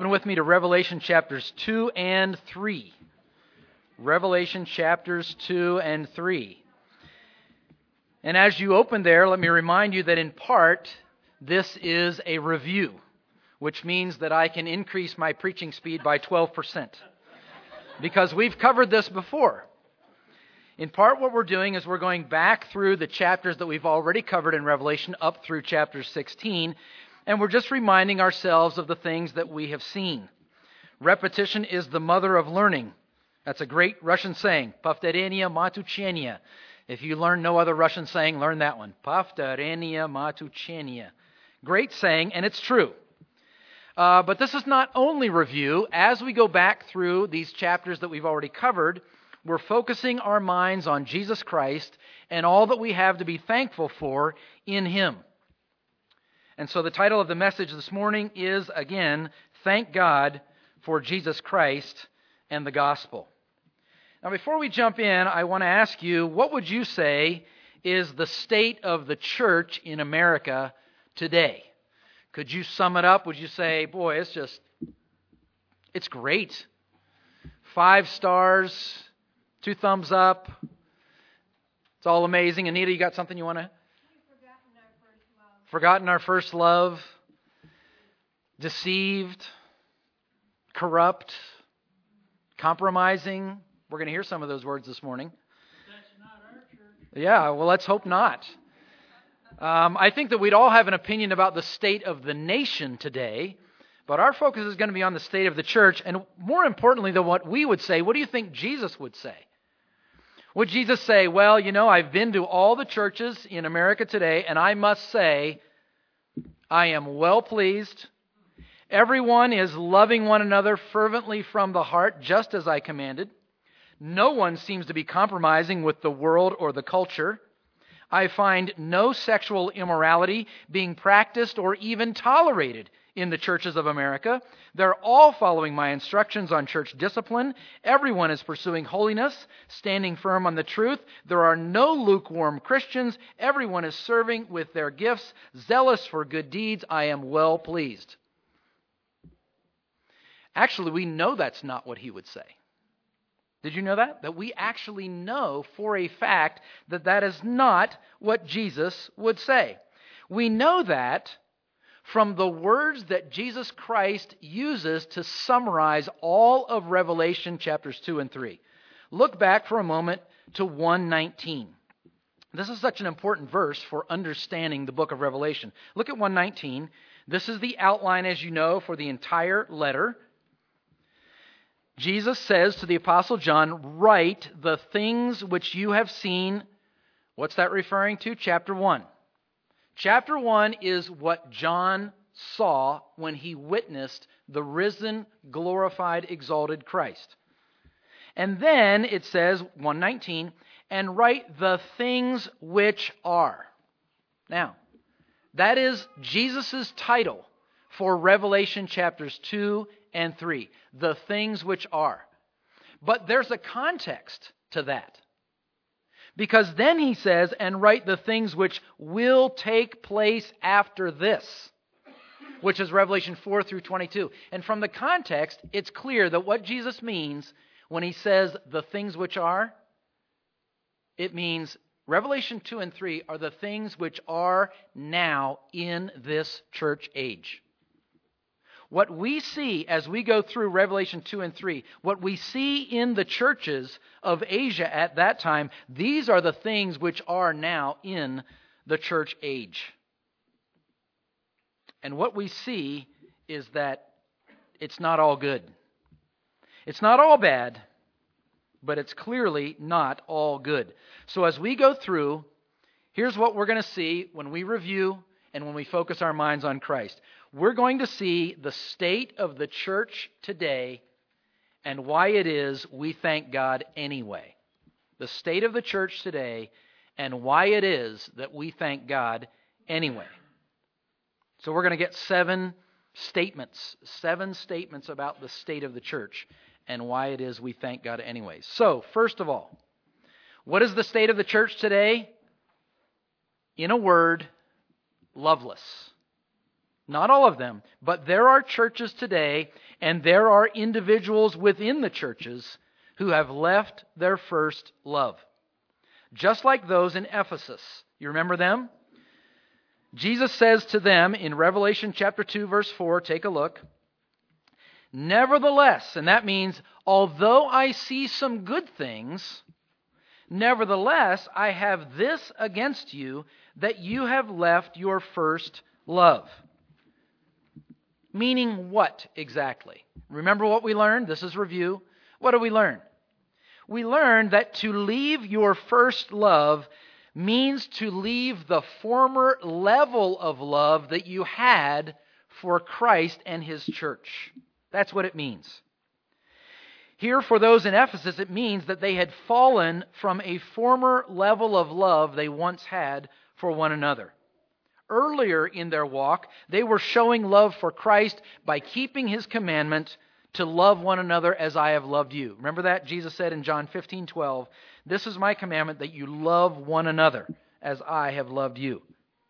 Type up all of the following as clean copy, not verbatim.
Open with me to Revelation chapters 2 and 3. Revelation chapters 2 and 3. And as you open there, let me remind you that in part, this is a review, which means that I can increase my preaching speed by 12%. Because we've covered this before. In part, what we're doing is we're going back through the chapters that we've already covered in Revelation up through chapter 16, and we're just reminding ourselves of the things that we have seen. Repetition is the mother of learning. That's a great Russian saying, Повторение мать учения. If you learn no other Russian saying, learn that one. Повторение мать учения. Great saying, and it's true. But this is not only review. As we go back through these chapters that we've already covered, we're focusing our minds on Jesus Christ and all that we have to be thankful for in Him. And so the title of the message this morning is, again, Thank God for Jesus Christ and the Gospel. Now, before we jump in, I want to ask you, what would you say is the state of the church in America today? Could you sum it up? Would you say, boy, it's great. 5 stars, 2 thumbs up. It's all amazing. Anita, you got something you want to? Forgotten our first love. Deceived. Corrupt. Compromising. We're going to hear some of those words this morning. That's not our church. Yeah, well, let's hope not. I think that we'd all have an opinion about the state of the nation today, but our focus is going to be on the state of the church, and more importantly than what we would say, what do you think Jesus would say? Would Jesus say, well, I've been to all the churches in America today, and I must say, I am well pleased. Everyone is loving one another fervently from the heart, just as I commanded. No one seems to be compromising with the world or the culture. I find no sexual immorality being practiced or even tolerated in the churches of America. They're all following my instructions on church discipline. Everyone is pursuing holiness, standing firm on the truth. There are no lukewarm Christians. Everyone is serving with their gifts, zealous for good deeds. I am well pleased. Actually, we know that's not what he would say. Did you know that? That we actually know for a fact that that is not what Jesus would say. We know that from the words that Jesus Christ uses to summarize all of Revelation chapters 2 and 3. Look back for a moment to 1:19. This is such an important verse for understanding the book of Revelation. Look at 1:19. This is the outline, as you know, for the entire letter. Jesus says to the Apostle John, write the things which you have seen. What's that referring to? Chapter 1. Chapter 1 is what John saw when he witnessed the risen, glorified, exalted Christ. And then it says, 1:19, and write the things which are. Now, that is Jesus' title for Revelation chapters 2 and 3. The things which are. But there's a context to that. Because then he says, and write the things which will take place after this, which is Revelation 4 through 22. And from the context, it's clear that what Jesus means when he says the things which are, it means Revelation 2 and 3 are the things which are now in this church age. What we see as we go through Revelation 2 and 3, what we see in the churches of Asia at that time, these are the things which are now in the church age. And what we see is that it's not all good. It's not all bad, but it's clearly not all good. So as we go through, here's what we're going to see when we review and when we focus our minds on Christ. We're going to see the state of the church today and why it is we thank God anyway. The state of the church today and why it is that we thank God anyway. So we're going to get 7 statements about the state of the church and why it is we thank God anyway. So, first of all, what is the state of the church today? In a word, loveless. Not all of them, but there are churches today, and there are individuals within the churches who have left their first love. Just like those in Ephesus. You remember them? Jesus says to them in Revelation chapter 2, verse 4, take a look. Nevertheless, and that means, although I see some good things, nevertheless, I have this against you, that you have left your first love. Meaning what exactly? Remember what we learned? This is review. What did we learn? We learned that to leave your first love means to leave the former level of love that you had for Christ and His church. That's what it means. Here, for those in Ephesus, it means that they had fallen from a former level of love they once had for one another. Earlier in their walk, they were showing love for Christ by keeping His commandment to love one another as I have loved you. Remember that? Jesus said in John 15:12, "This is my commandment, that you love one another as I have loved you."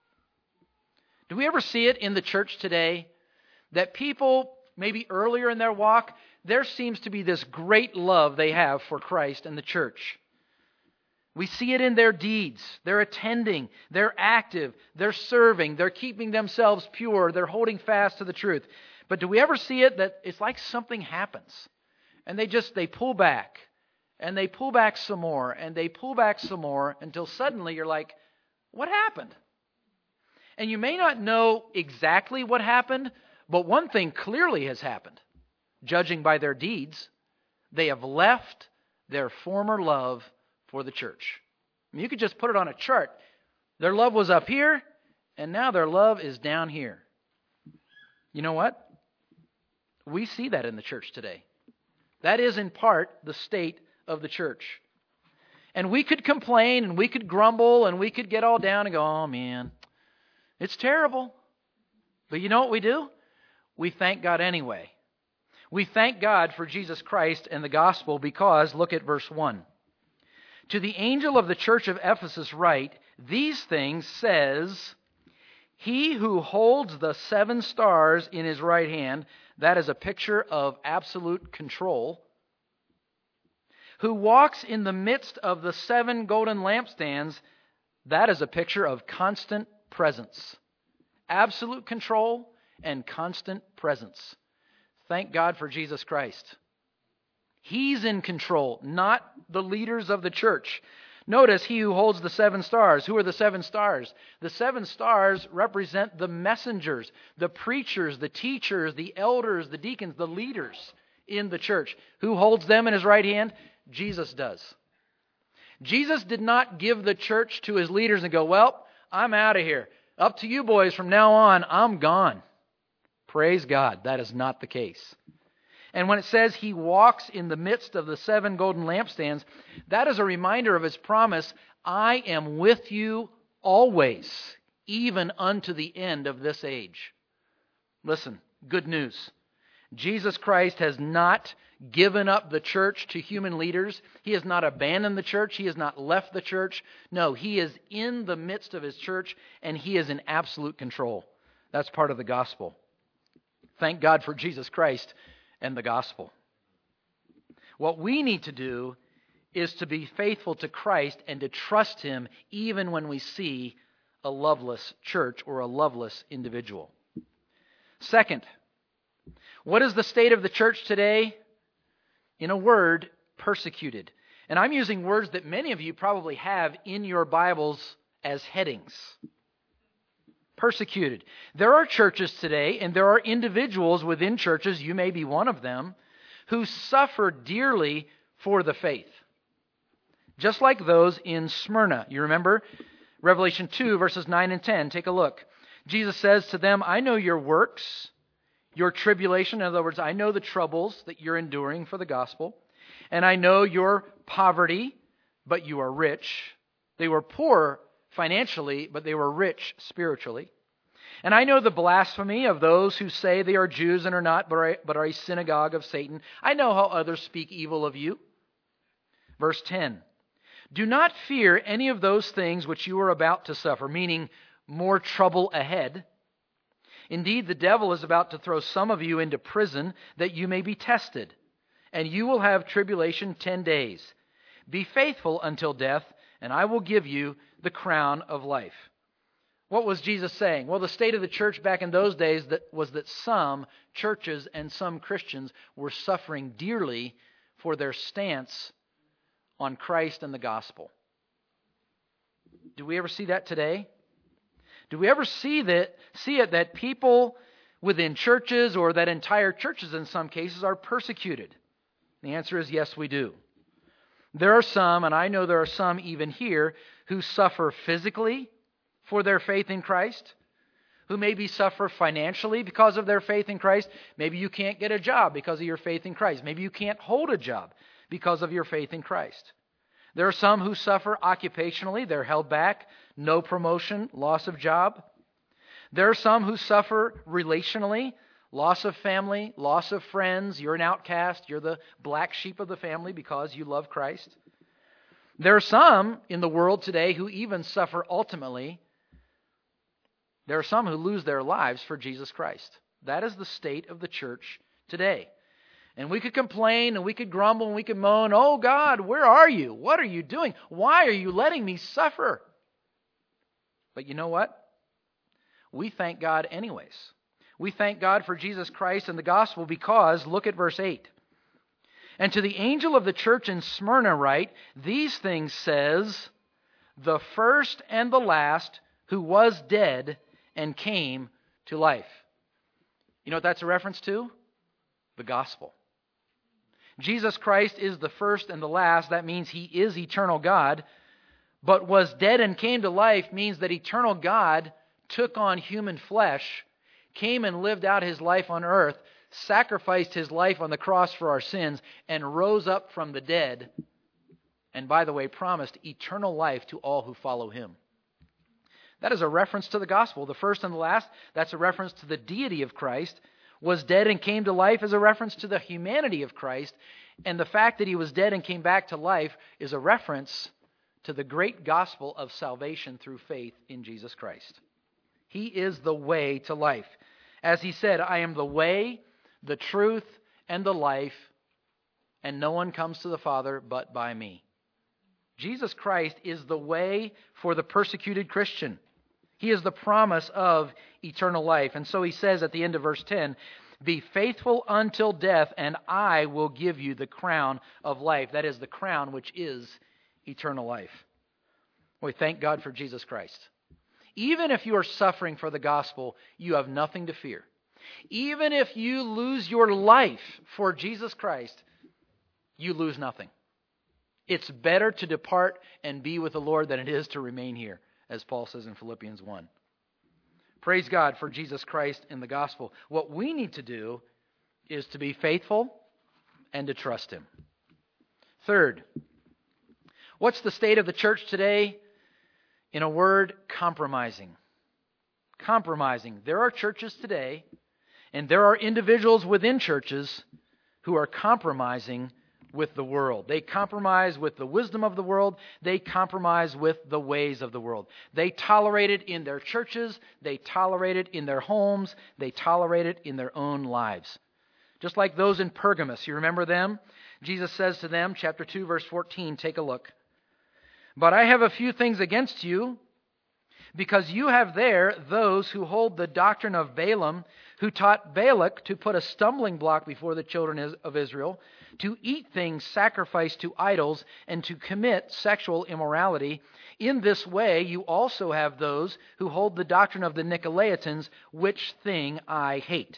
Do we ever see it in the church today that people, maybe earlier in their walk, there seems to be this great love they have for Christ and the church? We see it in their deeds. They're attending, they're active, they're serving, they're keeping themselves pure, they're holding fast to the truth. But do we ever see it that it's like something happens and they pull back and they pull back some more and they pull back some more until suddenly you're like, what happened? And you may not know exactly what happened, but one thing clearly has happened. Judging by their deeds, they have left their former love for the church. I mean, you could just put it on a chart. Their love was up here, and now their love is down here. You know what? We see that in the church today. That is in part the state of the church. And we could complain, and we could grumble, and we could get all down and go, oh man, it's terrible. But you know what we do? We thank God anyway. We thank God for Jesus Christ and the gospel because, look at verse 1. To the angel of the church of Ephesus write, these things says, He who holds the 7 stars in his right hand, that is a picture of absolute control, who walks in the midst of the 7 golden lampstands, that is a picture of constant presence. Absolute control and constant presence. Thank God for Jesus Christ. He's in control, not the leaders of the church. Notice, he who holds the 7 stars. Who are the 7 stars? The 7 stars represent the messengers, the preachers, the teachers, the elders, the deacons, the leaders in the church. Who holds them in his right hand? Jesus does. Jesus did not give the church to his leaders and go, well, I'm out of here. Up to you boys from now on, I'm gone. Praise God, that is not the case. And when it says he walks in the midst of the 7 golden lampstands, that is a reminder of his promise, I am with you always, even unto the end of this age. Listen, good news. Jesus Christ has not given up the church to human leaders. He has not abandoned the church. He has not left the church. No, he is in the midst of his church, and he is in absolute control. That's part of the gospel. Thank God for Jesus Christ and the gospel. What we need to do is to be faithful to Christ and to trust Him even when we see a loveless church or a loveless individual. Second, what is the state of the church today? In a word, persecuted. And I'm using words that many of you probably have in your Bibles as headings. Persecuted. There are churches today, and there are individuals within churches, you may be one of them, who suffer dearly for the faith. Just like those in Smyrna. You remember? Revelation 2, verses 9 and 10. Take a look. Jesus says to them, I know your works, your tribulation. In other words, I know the troubles that you're enduring for the gospel. And I know your poverty, but you are rich. They were poor financially, but they were rich spiritually. And I know the blasphemy of those who say they are Jews and are not, but are a synagogue of Satan. I know how others speak evil of you. Verse 10. Do not fear any of those things which you are about to suffer, meaning more trouble ahead. Indeed, the devil is about to throw some of you into prison that you may be tested, and you will have tribulation 10 days. Be faithful until death, and I will give you the crown of life." What was Jesus saying? Well, the state of the church back in those days was that some churches and some Christians were suffering dearly for their stance on Christ and the gospel. Do we ever see that today? Do we ever see it that people within churches, or that entire churches in some cases, are persecuted? The answer is yes, we do. There are some, and I know there are some even here, who suffer physically for their faith in Christ, who maybe suffer financially because of their faith in Christ. Maybe you can't get a job because of your faith in Christ. Maybe you can't hold a job because of your faith in Christ. There are some who suffer occupationally. They're held back, no promotion, loss of job. There are some who suffer relationally, loss of family, loss of friends. You're an outcast. You're the black sheep of the family because you love Christ. There are some in the world today who even suffer ultimately. There are some who lose their lives for Jesus Christ. That is the state of the church today. And we could complain and we could grumble and we could moan, "Oh God, where are you? What are you doing? Why are you letting me suffer?" But you know what? We thank God anyways. We thank God for Jesus Christ and the gospel because, look at verse 8. "And to the angel of the church in Smyrna write, these things says the first and the last, who was dead and came to life." You know what that's a reference to? The gospel. Jesus Christ is the first and the last. That means He is eternal God. But was dead and came to life means that eternal God took on human flesh, came and lived out His life on earth, sacrificed His life on the cross for our sins, and rose up from the dead. And by the way, promised eternal life to all who follow Him. That is a reference to the gospel. The first and the last, that's a reference to the deity of Christ. Was dead and came to life is a reference to the humanity of Christ. And the fact that He was dead and came back to life is a reference to the great gospel of salvation through faith in Jesus Christ. He is the way to life. As He said, "I am the way, the truth, and the life, and no one comes to the Father but by me." Jesus Christ is the way for the persecuted Christian. He is the promise of eternal life. And so He says at the end of verse 10, "Be faithful until death, and I will give you the crown of life." That is the crown which is eternal life. We thank God for Jesus Christ. Even if you are suffering for the gospel, you have nothing to fear. Even if you lose your life for Jesus Christ, you lose nothing. It's better to depart and be with the Lord than it is to remain here, as Paul says in Philippians 1. Praise God for Jesus Christ and the gospel. What we need to do is to be faithful and to trust Him. Third, what's the state of the church today? In a word, compromising. Compromising. There are churches today, and there are individuals within churches who are compromising with the world. They compromise with the wisdom of the world. They compromise with the ways of the world. They tolerate it in their churches. They tolerate it in their homes. They tolerate it in their own lives. Just like those in Pergamos. You remember them? Jesus says to them, chapter 2, verse 14, take a look. "But I have a few things against you, because you have there those who hold the doctrine of Balaam, who taught Balak to put a stumbling block before the children of Israel, to eat things sacrificed to idols, and to commit sexual immorality. In this way you also have those who hold the doctrine of the Nicolaitans, which thing I hate."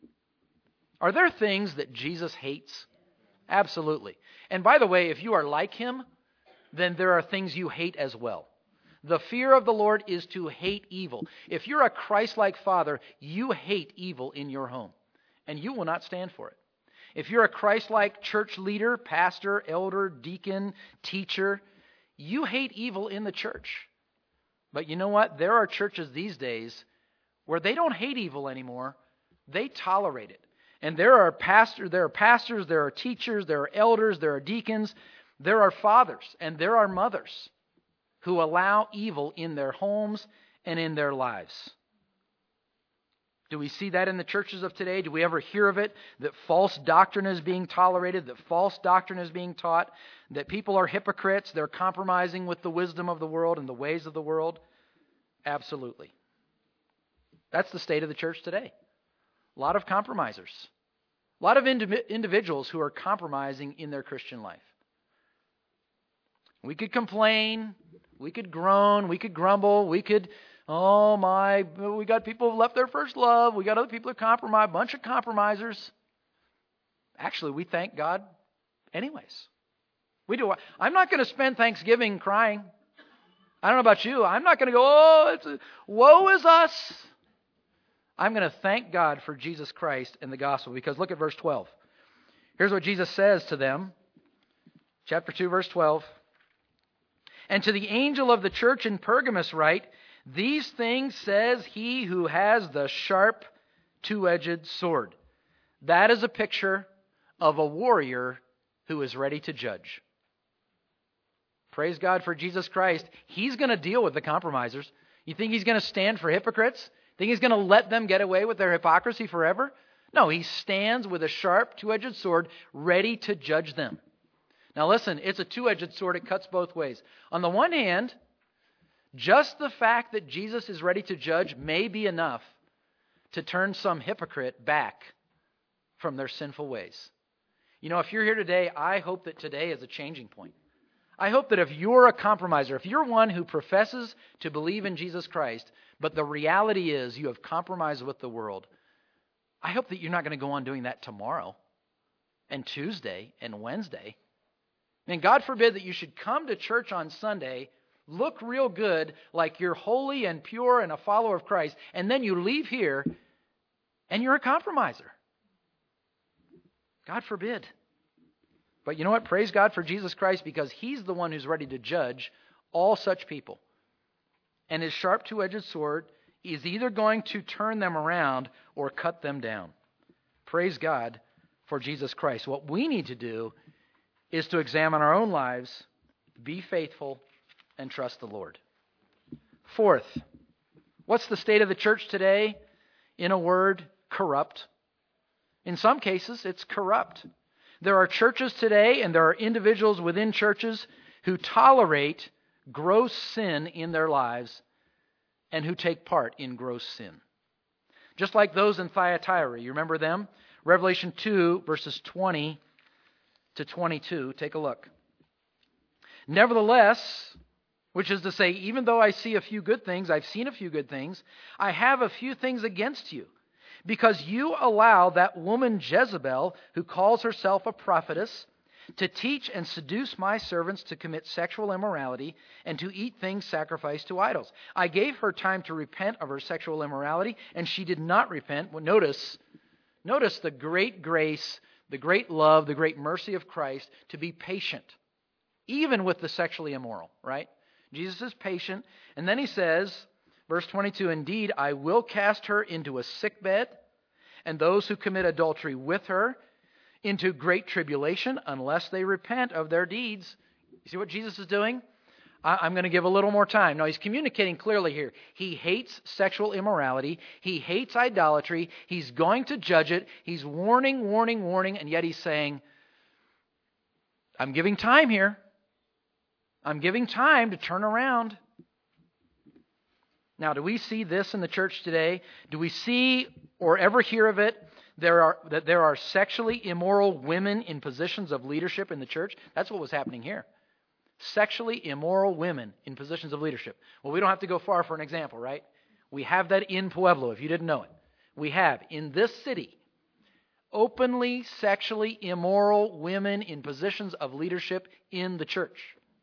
Are there things that Jesus hates? Absolutely. And by the way, if you are like Him, then there are things you hate as well. The fear of the Lord is to hate evil. If you're a Christ-like father, you hate evil in your home, and you will not stand for it. If you're a Christ-like church leader, pastor, elder, deacon, teacher, you hate evil in the church. But you know what? There are churches these days where they don't hate evil anymore. They tolerate it. And there are pastors, there are teachers, there are elders, there are deacons, there are fathers, and there are mothers who allow evil in their homes and in their lives. Do we see that in the churches of today? Do we ever hear of it? That false doctrine is being tolerated, that false doctrine is being taught, that people are hypocrites, they're compromising with the wisdom of the world and the ways of the world? Absolutely. That's the state of the church today. A lot of compromisers. A lot of individuals who are compromising in their Christian life. We could complain, we could groan, we could grumble, we could, oh my, we got people who left their first love, we got other people who compromise, a bunch of compromisers. Actually, we thank God anyways. We do. I'm not going to spend Thanksgiving crying. I don't know about you. I'm not going to go, woe is us. I'm going to thank God for Jesus Christ and the gospel, because look at verse 12. Here's what Jesus says to them. Chapter 2, verse 12. And to the angel of the church in Pergamos write, these things says he who has the sharp, two-edged sword. That is a picture of a warrior who is ready to judge. Praise God for Jesus Christ. He's going to deal with the compromisers. You think he's going to stand for hypocrites? Think he's going to let them get away with their hypocrisy forever? No, he stands with a sharp, two-edged sword ready to judge them. Now listen, it's a two-edged sword. It cuts both ways. On the one hand, just the fact that Jesus is ready to judge may be enough to turn some hypocrite back from their sinful ways. You know, if you're here today, I hope that today is a changing point. I hope that if you're a compromiser, if you're one who professes to believe in Jesus Christ, but the reality is you have compromised with the world, I hope that you're not going to go on doing that tomorrow and Tuesday and Wednesday. And God forbid that you should come to church on Sunday, look real good, like you're holy and pure and a follower of Christ, and then you leave here and you're a compromiser. God forbid. But you know what? Praise God for Jesus Christ, because He's the one who's ready to judge all such people. And His sharp two-edged sword is either going to turn them around or cut them down. Praise God for Jesus Christ. What we need to do is to examine our own lives, be faithful, and trust the Lord. Fourth, what's the state of the church today? In a word, corrupt. In some cases, it's corrupt. There are churches today, and there are individuals within churches who tolerate gross sin in their lives and who take part in gross sin. Just like those in Thyatira. You remember them? Revelation 2, verses 20 to 22. Take a look. Nevertheless, which is to say, even though I see a few good things, I've seen a few good things, I have a few things against you. Because you allow that woman Jezebel, who calls herself a prophetess, to teach and seduce my servants to commit sexual immorality and to eat things sacrificed to idols. I gave her time to repent of her sexual immorality, and she did not repent. Well, notice the great grace, the great love, the great mercy of Christ to be patient, even with the sexually immoral, right? Jesus is patient. And then he says, verse 22, indeed, I will cast her into a sickbed, and those who commit adultery with her into great tribulation, unless they repent of their deeds. You see what Jesus is doing? I'm going to give a little more time. Now, he's communicating clearly here. He hates sexual immorality. He hates idolatry. He's going to judge it. He's warning, and yet he's saying, I'm giving time here. I'm giving time to turn around. Now, do we see this in the church today? Do we see or ever hear of it? That there are sexually immoral women in positions of leadership in the church? That's what was happening here. Sexually immoral women in positions of leadership. Well, we don't have to go far for an example, right? We have that in Pueblo, if you didn't know it. We have, in this city, openly sexually immoral women in positions of leadership in the church.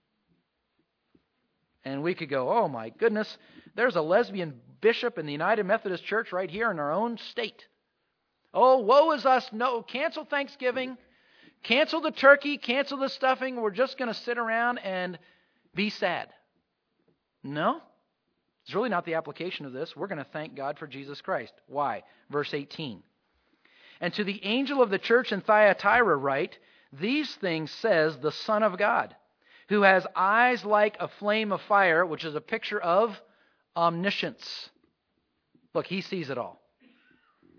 And we could go, oh my goodness, there's a lesbian bishop in the United Methodist Church right here in our own state. Oh, woe is us. No, cancel Thanksgiving. Cancel the turkey. Cancel the stuffing. We're just going to sit around and be sad. No, it's really not the application of this. We're going to thank God for Jesus Christ. Why? Verse 18. And to the angel of the church in Thyatira write, these things says the Son of God, who has eyes like a flame of fire, which is a picture of omniscience. Look, he sees it all.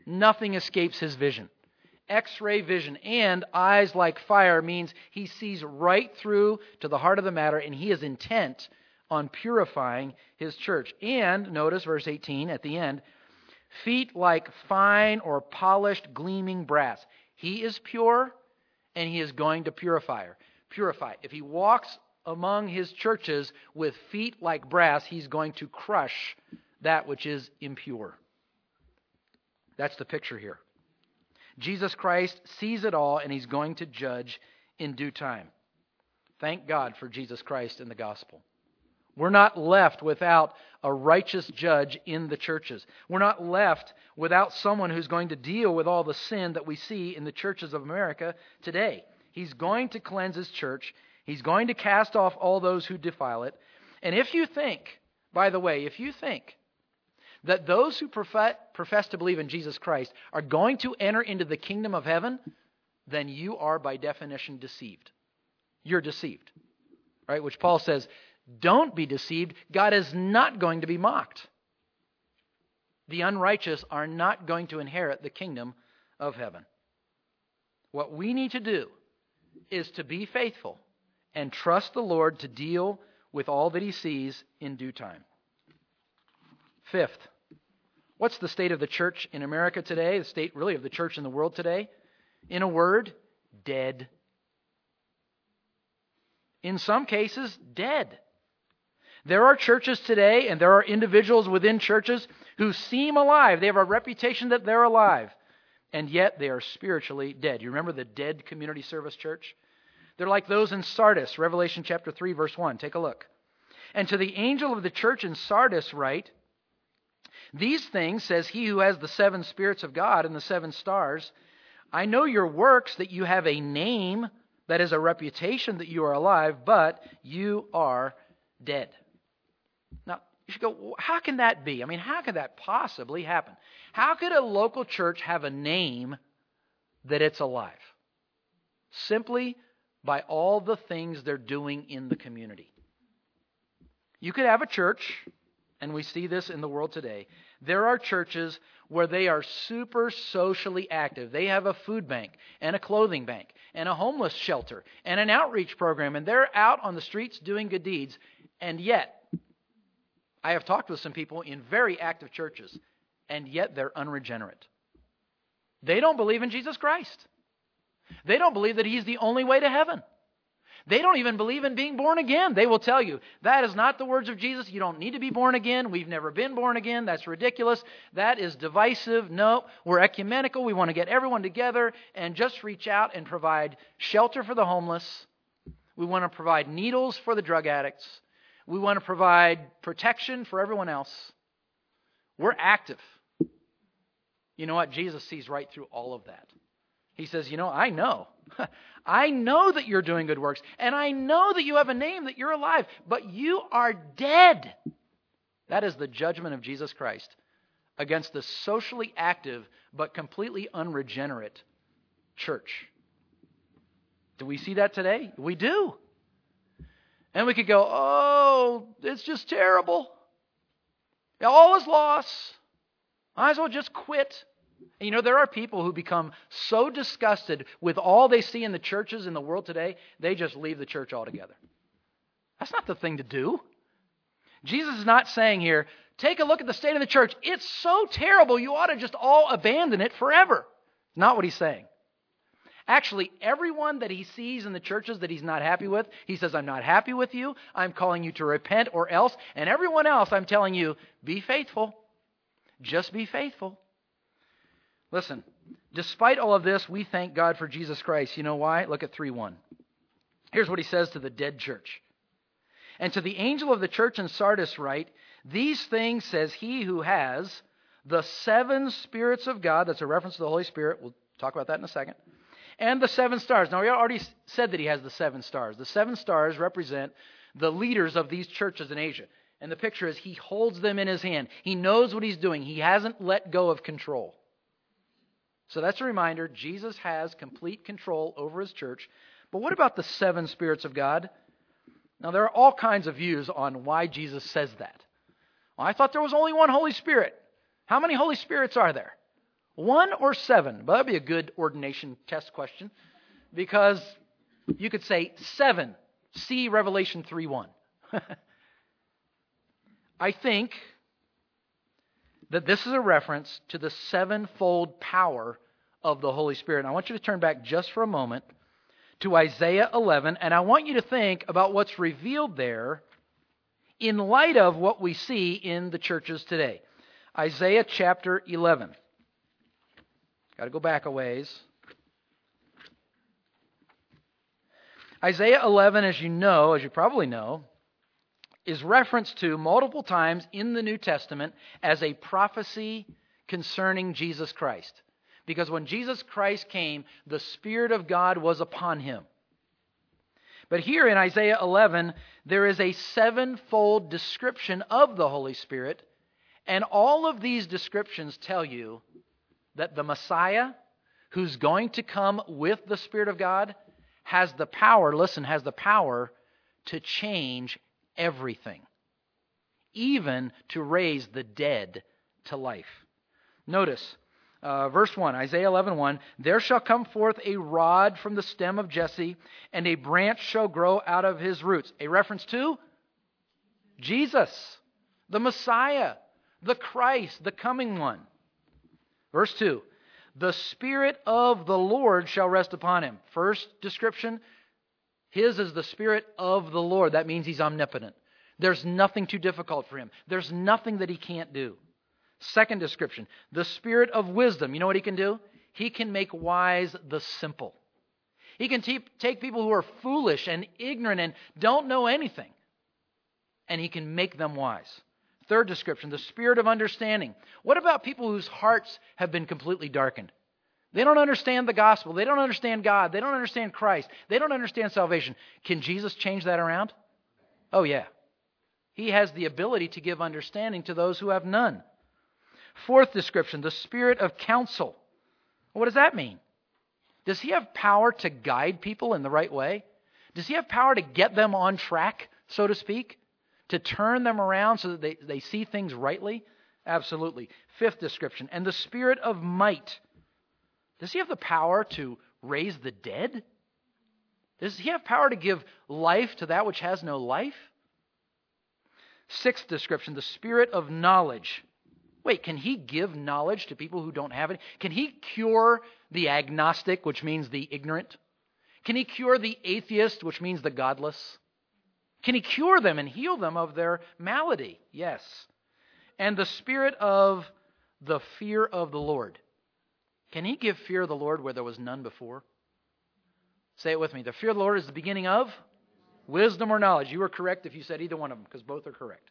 Nothing escapes his vision. X-ray vision and eyes like fire means he sees right through to the heart of the matter, and he is intent on purifying his church. And notice verse 18 at the end, feet like fine or polished gleaming brass. He is pure, and he is going to purify. If he walks among his churches with feet like brass, he's going to crush that which is impure. That's the picture here. Jesus Christ sees it all, and he's going to judge in due time. Thank God for Jesus Christ in the gospel. We're not left without a righteous judge in the churches. We're not left without someone who's going to deal with all the sin that we see in the churches of America today. He's going to cleanse his church. He's going to cast off all those who defile it. And if you think, by the way, that those who profess to believe in Jesus Christ are going to enter into the kingdom of heaven, then you are by definition deceived. You're deceived. Right? Which Paul says, don't be deceived. God is not going to be mocked. The unrighteous are not going to inherit the kingdom of heaven. What we need to do is to be faithful and trust the Lord to deal with all that he sees in due time. Fifth, what's the state of the church in America today? The state really of the church in the world today? In a word, dead. In some cases, dead. There are churches today, and there are individuals within churches who seem alive. They have a reputation that they're alive, and yet they are spiritually dead. You remember the dead community service church? They're like those in Sardis, Revelation chapter 3, verse 1. Take a look. And to the angel of the church in Sardis write, these things says he who has the 7 spirits of God and the 7 stars. I know your works, that you have a name, that is a reputation that you are alive, but you are dead. Now, you should go, how can that be? I mean, how could that possibly happen? How could a local church have a name that it's alive? Simply by all the things they're doing in the community. You could have a church, and we see this in the world today. There are churches where they are super socially active. They have a food bank and a clothing bank and a homeless shelter and an outreach program, and they're out on the streets doing good deeds. And yet, I have talked with some people in very active churches, and yet they're unregenerate. They don't believe in Jesus Christ. They don't believe that he's the only way to heaven. They don't even believe in being born again. They will tell you, that is not the words of Jesus. You don't need to be born again. We've never been born again. That's ridiculous. That is divisive. No, we're ecumenical. We want to get everyone together and just reach out and provide shelter for the homeless. We want to provide needles for the drug addicts. We want to provide protection for everyone else. We're active. You know what? Jesus sees right through all of that. He says, I know. I know that you're doing good works, and I know that you have a name, that you're alive, but you are dead. That is the judgment of Jesus Christ against the socially active but completely unregenerate church. Do we see that today? We do. And we could go, oh, it's just terrible. All is loss. Might as well just quit. And there are people who become so disgusted with all they see in the churches in the world today, they just leave the church altogether. That's not the thing to do. Jesus is not saying here, take a look at the state of the church. It's so terrible, you ought to just all abandon it forever. Not what he's saying. Actually, everyone that he sees in the churches that he's not happy with, he says, I'm not happy with you. I'm calling you to repent or else. And everyone else, I'm telling you, be faithful. Just be faithful. Listen, despite all of this, we thank God for Jesus Christ. You know why? Look at 3:1. Here's what he says to the dead church. And to the angel of the church in Sardis write, these things says he who has the 7 spirits of God. That's a reference to the Holy Spirit. We'll talk about that in a second. And the 7 stars. Now, we already said that he has the 7 stars. The 7 stars represent the leaders of these churches in Asia. And the picture is he holds them in his hand. He knows what he's doing. He hasn't let go of control. So that's a reminder, Jesus has complete control over his church. But what about the 7 spirits of God? Now, there are all kinds of views on why Jesus says that. Well, I thought there was only one Holy Spirit. How many Holy Spirits are there? 1 or 7? Well, that'd be a good ordination test question, because you could say 7. See Revelation 3:1. I think that this is a reference to the sevenfold power of the Holy Spirit. And I want you to turn back just for a moment to Isaiah 11, and I want you to think about what's revealed there in light of what we see in the churches today. Isaiah chapter 11. Got to go back a ways. Isaiah 11, as you probably know, is referenced to multiple times in the New Testament as a prophecy concerning Jesus Christ. Because when Jesus Christ came, the Spirit of God was upon him. But here in Isaiah 11, there is a sevenfold description of the Holy Spirit, and all of these descriptions tell you that the Messiah, who's going to come with the Spirit of God, has the power to change everything, even to raise the dead to life. Notice, verse 1, Isaiah 11:1, there shall come forth a rod from the stem of Jesse, and a branch shall grow out of his roots. A reference to Jesus, the Messiah, the Christ, the coming one. Verse 2, the Spirit of the Lord shall rest upon him. First description, his is the Spirit of the Lord. That means he's omnipotent. There's nothing too difficult for him. There's nothing that he can't do. Second description, the Spirit of wisdom. You know what he can do? He can make wise the simple. He can take people who are foolish and ignorant and don't know anything, and he can make them wise. Third description, the Spirit of understanding. What about people whose hearts have been completely darkened? They don't understand the gospel. They don't understand God. They don't understand Christ. They don't understand salvation. Can Jesus change that around? Oh, yeah. He has the ability to give understanding to those who have none. Fourth description, the Spirit of counsel. What does that mean? Does he have power to guide people in the right way? Does he have power to get them on track, so to speak? To turn them around so that they see things rightly? Absolutely. Fifth description, and the Spirit of might. Does he have the power to raise the dead? Does he have power to give life to that which has no life? Sixth description, the Spirit of knowledge. Wait, can he give knowledge to people who don't have it? Can he cure the agnostic, which means the ignorant? Can he cure the atheist, which means the godless? Can he cure them and heal them of their malady? Yes. And the Spirit of the fear of the Lord. Can he give fear of the Lord where there was none before? Say it with me. The fear of the Lord is the beginning of wisdom or knowledge. You were correct if you said either one of them, because both are correct.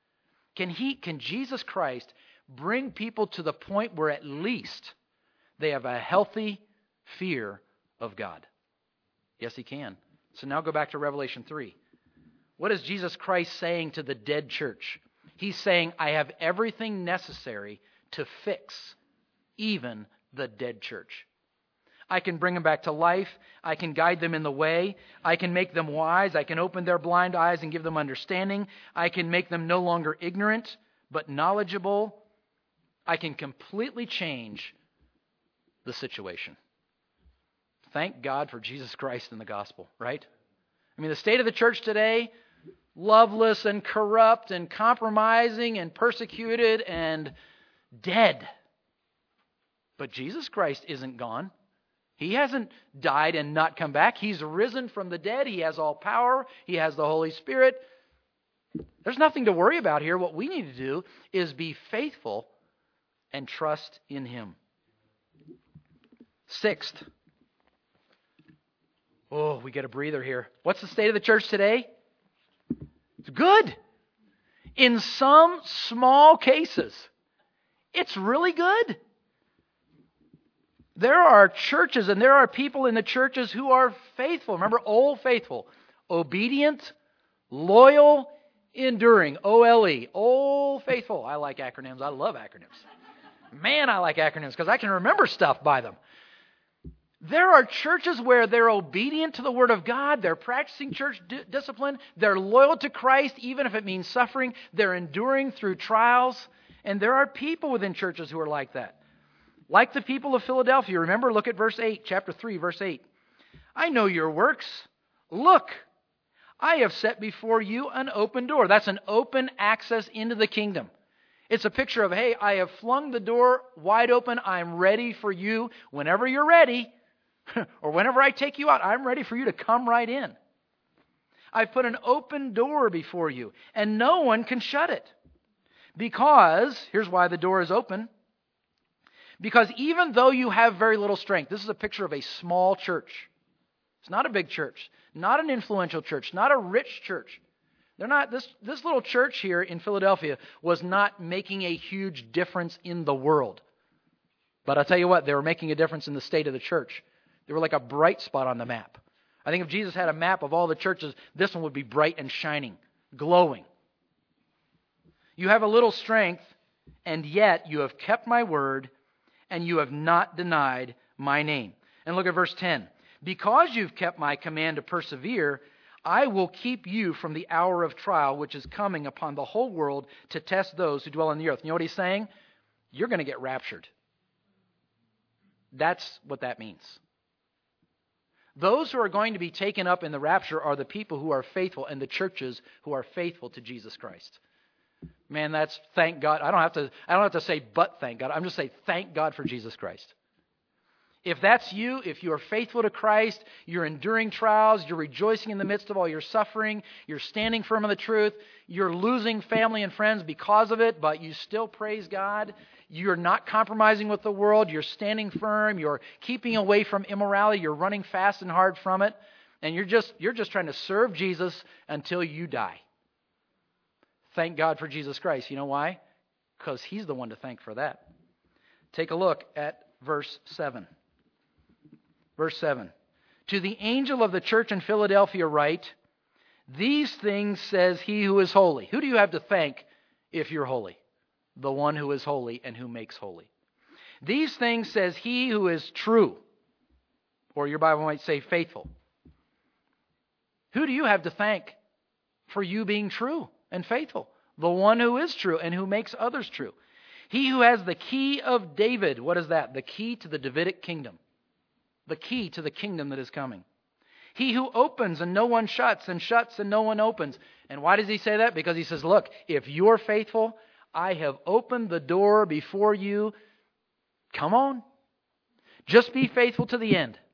Can Jesus Christ bring people to the point where at least they have a healthy fear of God? Yes, he can. So now go back to Revelation 3. What is Jesus Christ saying to the dead church? He's saying, I have everything necessary to fix even the dead church. I can bring them back to life. I can guide them in the way. I can make them wise. I can open their blind eyes and give them understanding. I can make them no longer ignorant, but knowledgeable. I can completely change the situation. Thank God for Jesus Christ and the gospel, right? I mean, the state of the church today, loveless and corrupt and compromising and persecuted and dead. But Jesus Christ isn't gone. He hasn't died and not come back. He's risen from the dead. He has all power. He has the Holy Spirit. There's nothing to worry about here. What we need to do is be faithful and trust in him. Sixth. Oh, we get a breather here. What's the state of the church today? It's good. In some small cases, it's really good. There are churches and there are people in the churches who are faithful. Remember, Old Faithful. Obedient, loyal, enduring. OLE. Old Faithful. I like acronyms. I love acronyms. Man, I like acronyms because I can remember stuff by them. There are churches where they're obedient to the Word of God. They're practicing church discipline. They're loyal to Christ, even if it means suffering. They're enduring through trials. And there are people within churches who are like that. Like the people of Philadelphia. Remember, look at verse 8, chapter 3, verse 8. I know your works. Look, I have set before you an open door. That's an open access into the kingdom. It's a picture of, hey, I have flung the door wide open. I'm ready for you whenever you're ready, or whenever I take you out, I'm ready for you to come right in. I've put an open door before you, and no one can shut it. Because, here's why the door is open. Because even though you have very little strength, this is a picture of a small church. It's not a big church, not an influential church, not a rich church. They're not. This little church here in Philadelphia was not making a huge difference in the world. But I'll tell you what, they were making a difference in the state of the church. They were like a bright spot on the map. I think if Jesus had a map of all the churches, this one would be bright and shining, glowing. You have a little strength, and yet you have kept my word, and you have not denied my name. And look at verse 10. Because you've kept my command to persevere, I will keep you from the hour of trial which is coming upon the whole world to test those who dwell on the earth. You know what he's saying? You're going to get raptured. That's what that means. Those who are going to be taken up in the rapture are the people who are faithful and the churches who are faithful to Jesus Christ. Man, that's thank God. I don't have to say but thank God. I'm just saying thank God for Jesus Christ. If that's you, if you are faithful to Christ, you're enduring trials, you're rejoicing in the midst of all your suffering, you're standing firm in the truth, you're losing family and friends because of it, but you still praise God, you're not compromising with the world, you're standing firm, you're keeping away from immorality, you're running fast and hard from it, and you're just trying to serve Jesus until you die. Thank God for Jesus Christ. You know why? Because He's the one to thank for that. Take a look at verse 7. Verse 7. To the angel of the church in Philadelphia write, these things says He who is holy. Who do you have to thank if you're holy? The one who is holy and who makes holy. These things says He who is true. Or your Bible might say faithful. Who do you have to thank for you being true and faithful? The one who is true and who makes others true. He who has the key of David. What is that? The key to the Davidic kingdom. The key to the kingdom that is coming. He who opens and no one shuts, and shuts and no one opens. And why does he say that? Because he says, look, if you're faithful, I have opened the door before you. Come on. Just be faithful to the end.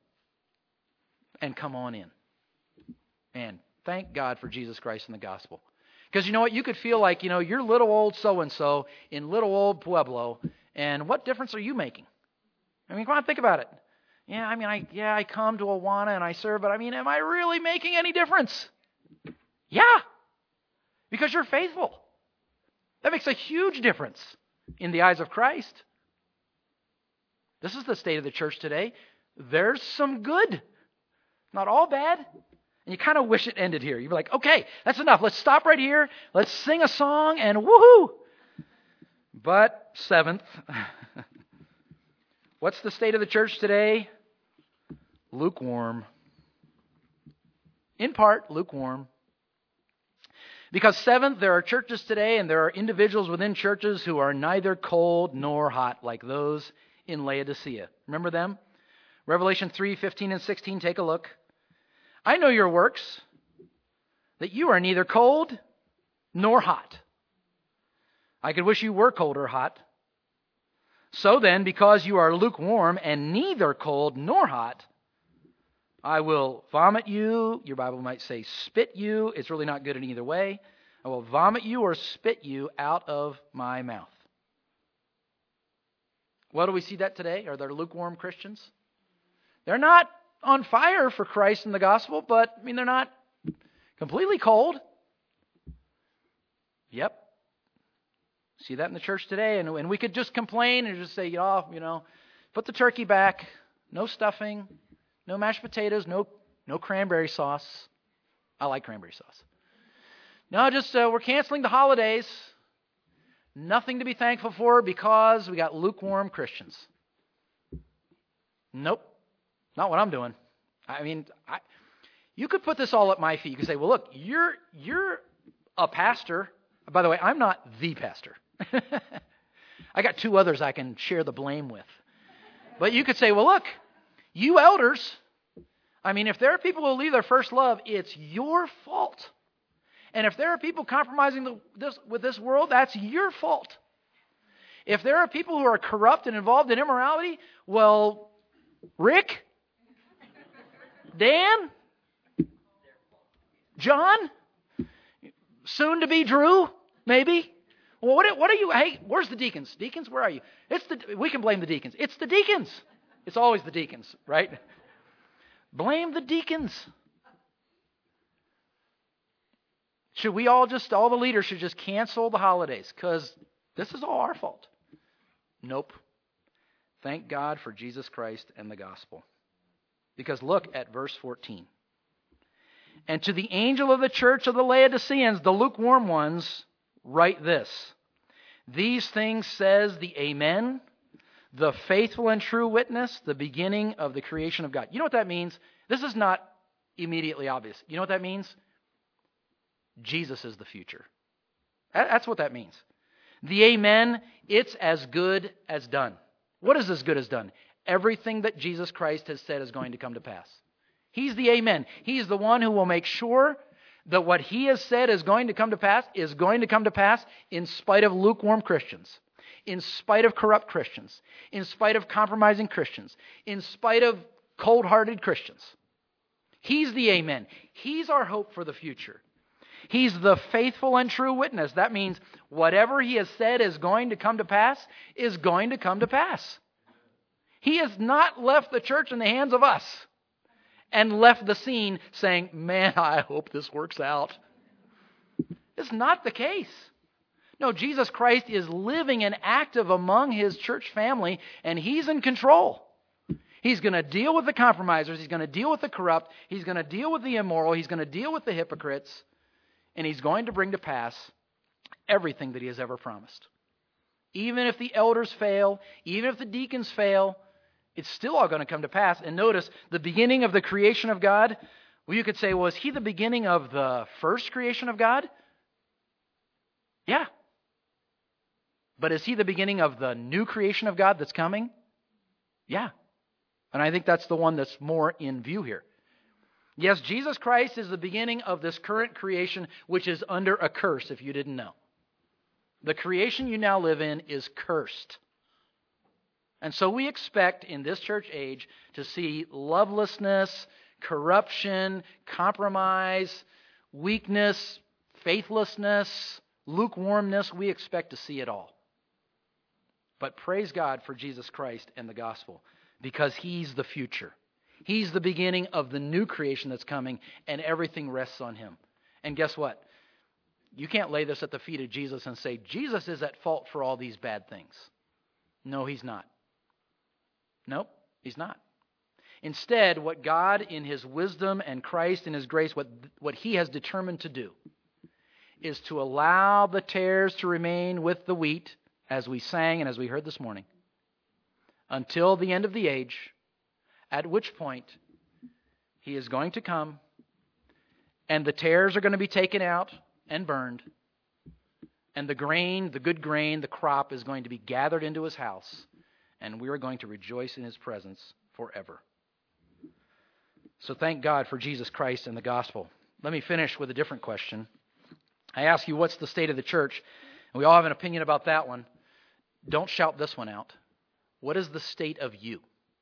And come on in. And thank God for Jesus Christ and the gospel. Because you know what? You could feel like, you're little old so-and-so in little old Pueblo, and what difference are you making? I mean, come on, think about it. Yeah, I come to Awana and I serve, but am I really making any difference? Yeah, because you're faithful. That makes a huge difference in the eyes of Christ. This is the state of the church today. There's some good, not all bad. And you kind of wish it ended here. You'd be like, okay, that's enough. Let's stop right here. Let's sing a song and woohoo. But seventh, what's the state of the church today? Lukewarm. In part, lukewarm. Because seventh, there are churches today and there are individuals within churches who are neither cold nor hot like those in Laodicea. Remember them? Revelation 3:15 and 16, take a look. I know your works, that you are neither cold nor hot. I could wish you were cold or hot. So then, because you are lukewarm and neither cold nor hot, I will vomit you. Your Bible might say spit you. It's really not good in either way. I will vomit you or spit you out of my mouth. Well, do we see that today? Are there lukewarm Christians? They're not on fire for Christ and the gospel, but they're not completely cold. Yep. See that in the church today, and we could just complain and just say, put the turkey back, no stuffing, no mashed potatoes, no cranberry sauce. I like cranberry sauce. No, just we're canceling the holidays. Nothing to be thankful for because we got lukewarm Christians. Nope, not what I'm doing. You could put this all at my feet. You could say, well, look, you're a pastor. By the way, I'm not the pastor. I got two others I can share the blame with. But you could say, well, look, you elders, I mean, if there are people who leave their first love, it's your fault. And if there are people compromising with this world, that's your fault. If there are people who are corrupt and involved in immorality, well, Rick, Dan, John, soon to be Drew, maybe. Well, what are you? Hey, where's the deacons? Deacons, where are you? We can blame the deacons. It's the deacons. It's always the deacons, right? Blame the deacons. Should we all the leaders should just cancel the holidays because this is all our fault? Nope. Thank God for Jesus Christ and the gospel. Because look at verse 14. And to the angel of the church of the Laodiceans, the lukewarm ones, write this. These things says the Amen, the faithful and true witness, the beginning of the creation of God. You know what that means? This is not immediately obvious. You know what that means? Jesus is the future. That's what that means. The Amen, it's as good as done. What is as good as done? Everything that Jesus Christ has said is going to come to pass. He's the Amen. He's the one who will make sure that what He has said is going to come to pass is going to come to pass in spite of lukewarm Christians, in spite of corrupt Christians, in spite of compromising Christians, in spite of cold-hearted Christians. He's the Amen. He's our hope for the future. He's the faithful and true witness. That means whatever He has said is going to come to pass is going to come to pass. He has not left the church in the hands of us and left the scene saying, man, I hope this works out. It's not the case. No, Jesus Christ is living and active among His church family, and He's in control. He's going to deal with the compromisers. He's going to deal with the corrupt. He's going to deal with the immoral. He's going to deal with the hypocrites. And He's going to bring to pass everything that He has ever promised. Even if the elders fail, even if the deacons fail, it's still all going to come to pass. And notice, the beginning of the creation of God, well, you could say, well, is He the beginning of the first creation of God? Yeah. But is He the beginning of the new creation of God that's coming? Yeah. And I think that's the one that's more in view here. Yes, Jesus Christ is the beginning of this current creation, which is under a curse, if you didn't know. The creation you now live in is cursed. And so we expect in this church age to see lovelessness, corruption, compromise, weakness, faithlessness, lukewarmness. We expect to see it all. But praise God for Jesus Christ and the gospel, because He's the future. He's the beginning of the new creation that's coming, and everything rests on Him. And guess what? You can't lay this at the feet of Jesus and say, Jesus is at fault for all these bad things. No, He's not. Nope, He's not. Instead, what God in His wisdom and Christ in His grace, what He has determined to do is to allow the tares to remain with the wheat, as we sang and as we heard this morning, until the end of the age, at which point He is going to come and the tares are going to be taken out and burned, and the grain, the good grain, the crop is going to be gathered into His house, and we are going to rejoice in His presence forever. So thank God for Jesus Christ and the gospel. Let me finish with a different question. I ask you, what's the state of the church? And we all have an opinion about that one. Don't shout this one out. What is the state of you?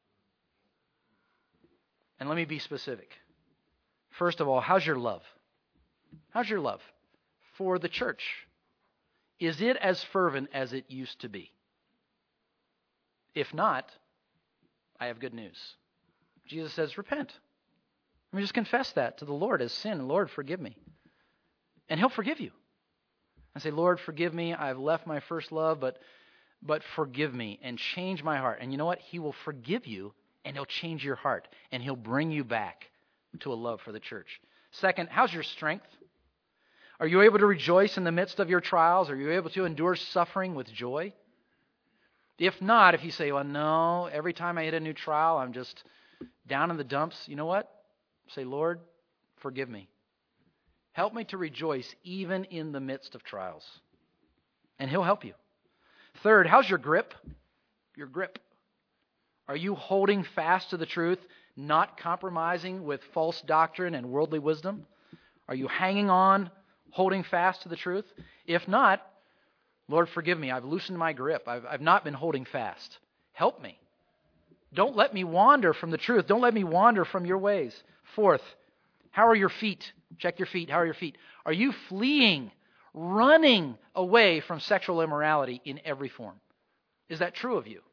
And let me be specific. First of all, how's your love? How's your love for the church? Is it as fervent as it used to be? If not, I have good news. Jesus says, repent. Let me just confess that to the Lord as sin. Lord, forgive me. And He'll forgive you. I say, Lord, forgive me. I've left my first love, but forgive me and change my heart. And you know what? He will forgive you, and He'll change your heart, and He'll bring you back to a love for the church. Second, how's your strength? Are you able to rejoice in the midst of your trials? Are you able to endure suffering with joy? If not, if you say, well, no, every time I hit a new trial, I'm just down in the dumps, you know what? Say, Lord, forgive me. Help me to rejoice even in the midst of trials. And He'll help you. Third, how's your grip? Your grip. Are you holding fast to the truth, not compromising with false doctrine and worldly wisdom? Are you hanging on, holding fast to the truth? If not, Lord, forgive me. I've loosened my grip. I've not been holding fast. Help me. Don't let me wander from the truth. Don't let me wander from your ways. Fourth, how are your feet? Check your feet. How are your feet? Are you fleeing, running away from sexual immorality in every form? Is that true of you?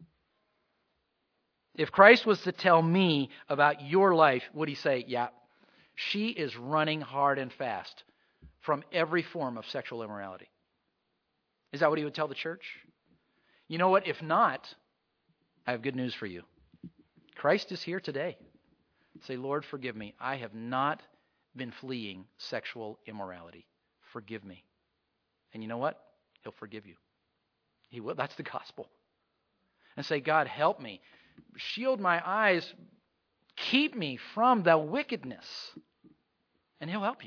If Christ was to tell me about your life, would he say, yeah, she is running hard and fast from every form of sexual immorality? Is that what he would tell the church? You know what? If not, I have good news for you. Christ is here today. Say, Lord, forgive me. I have not been fleeing sexual immorality. Forgive me. And you know what? He'll forgive you. He will. That's the gospel. And say, God, help me. Shield my eyes. Keep me from the wickedness. And he'll help you.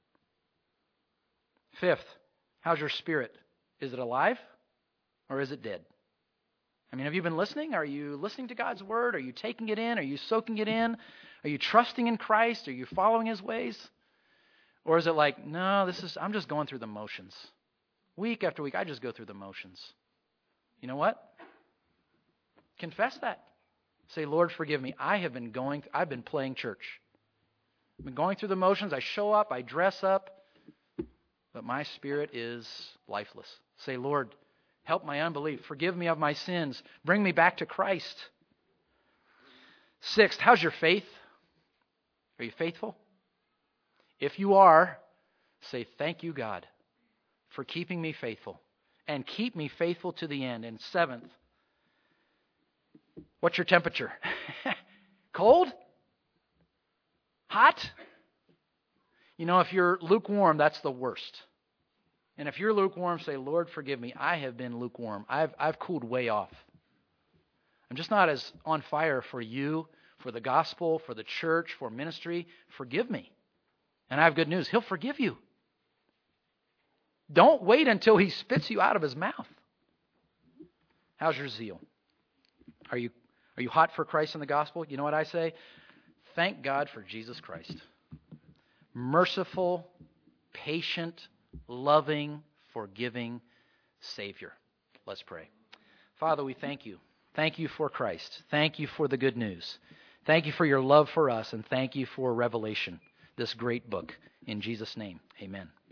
Fifth, how's your spirit? Is it alive or is it dead? I mean, have you been listening? Are you listening to God's word? Are you taking it in? Are you soaking it in? Are you trusting in Christ? Are you following his ways? Or is it like, no, I'm just going through the motions. Week after week, I just go through the motions. You know what? Confess that. Say, Lord, forgive me. I've been playing church. I've been going through the motions. I show up, I dress up, but my spirit is lifeless. Say, Lord, help my unbelief. Forgive me of my sins. Bring me back to Christ. Sixth, how's your faith? Are you faithful? If you are, say, thank you, God, for keeping me faithful. And keep me faithful to the end. And seventh, what's your temperature? Cold? Hot? You know, if you're lukewarm, that's the worst. And if you're lukewarm, say, Lord, forgive me. I have been lukewarm. I've cooled way off. I'm just not as on fire for you, for the gospel, for the church, for ministry. Forgive me. And I have good news. He'll forgive you. Don't wait until he spits you out of his mouth. How's your zeal? Are you hot for Christ and the gospel? You know what I say? Thank God for Jesus Christ. Merciful, patient, loving, forgiving Savior. Let's pray. Father, we thank you. Thank you for Christ. Thank you for the good news. Thank you for your love for us, and thank you for Revelation, this great book. In Jesus' name, amen.